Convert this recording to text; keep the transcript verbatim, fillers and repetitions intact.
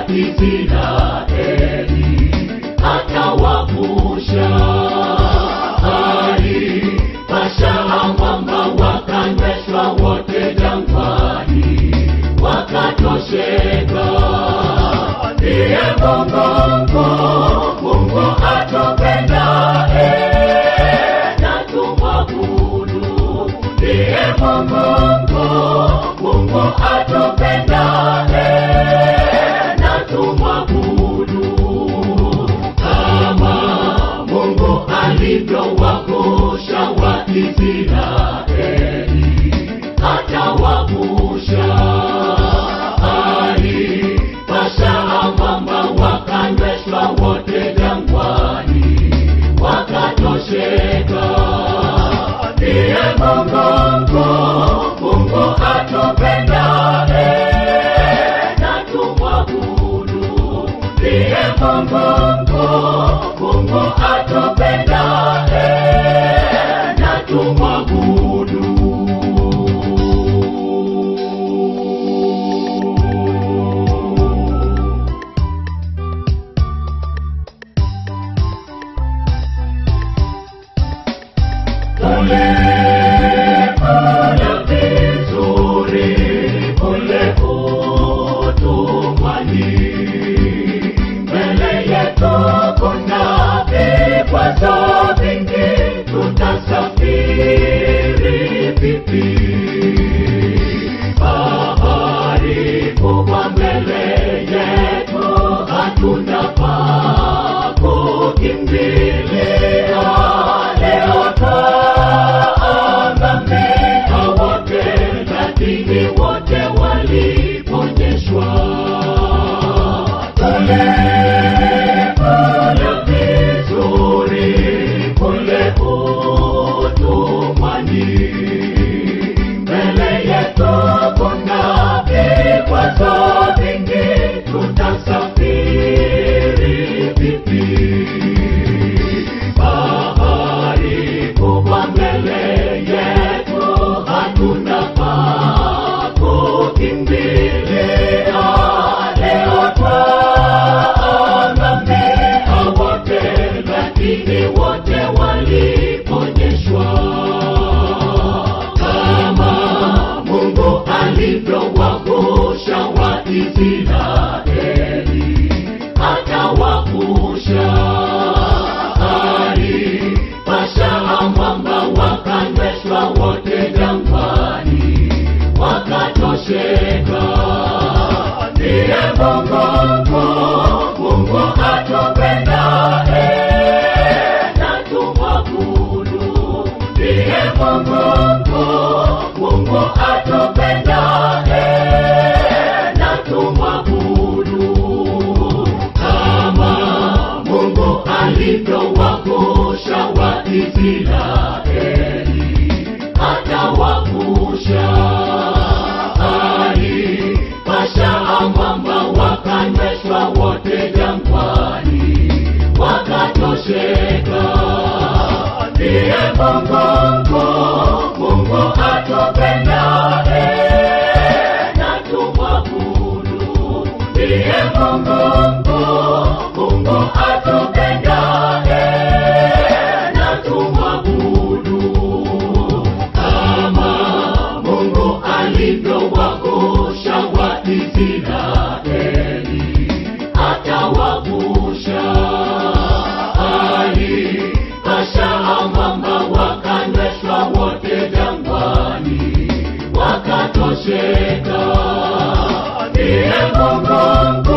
Israeli atawavusha. Alipasha mwamba wakanyweshwa wote jangwani wakatosheka. Ndiye Mungu, Mungu atupendaye na tumwabudu. Ndiye Mungu, Mungu atupendaye na tumwabudu. Kama Mungu alivyowavusha Waisraeli atawavusha. Alipasha mwamba wakanyweshwa wote jangwani wakatosheka. Ndiye Mungu, Mungu atupendaye na tumwabudu. Ndiye Mungu, Mungu atupendaye na tumwabudu. Kule kule vizuri, kule utumwani, mbele yetu kuna vikwazo vingi, tutasafiri vipi? Bahari kubwa mbele yetu, hatuna pa kukimbilia. Leo twaangamia wote, lakini wote waliponyeshwa. Kule kule vizuri, kule utumwani, mbele yetu kuna vikwazo vingi, tutasafiri vipi? Bahari kubwa mbele yetu, hatuna pa kukimbilia. Leo twaangamia wote, lakini wote waliponyeshwa. Kama Mungu alivyowavusha Waisraeli atawavusha. Alipasha mwamba wakanyweshwa wote jangwani wakatosheka. Ndiye Mungu, Mungu atupendaye na tumwabudu. Ndiye Mungu, Mungu atupendaye na tumwabudu. Kama Mungu alivyowavusha Waisraeli atawavusha. Alipasha mwamba wakanyweshwa wote jangwani wakatosheka. Ndiye Mungu, Mungu atupendaye na tumwabudu. Ndiye Mungu, Mungu atupendaye na tumwabudu. Kama Mungu alivyowavusha Waisraeli atawavusha. Alipasha mwamba wakanyweshwa wote jangwani wakatosheka. Ndiye Mungu,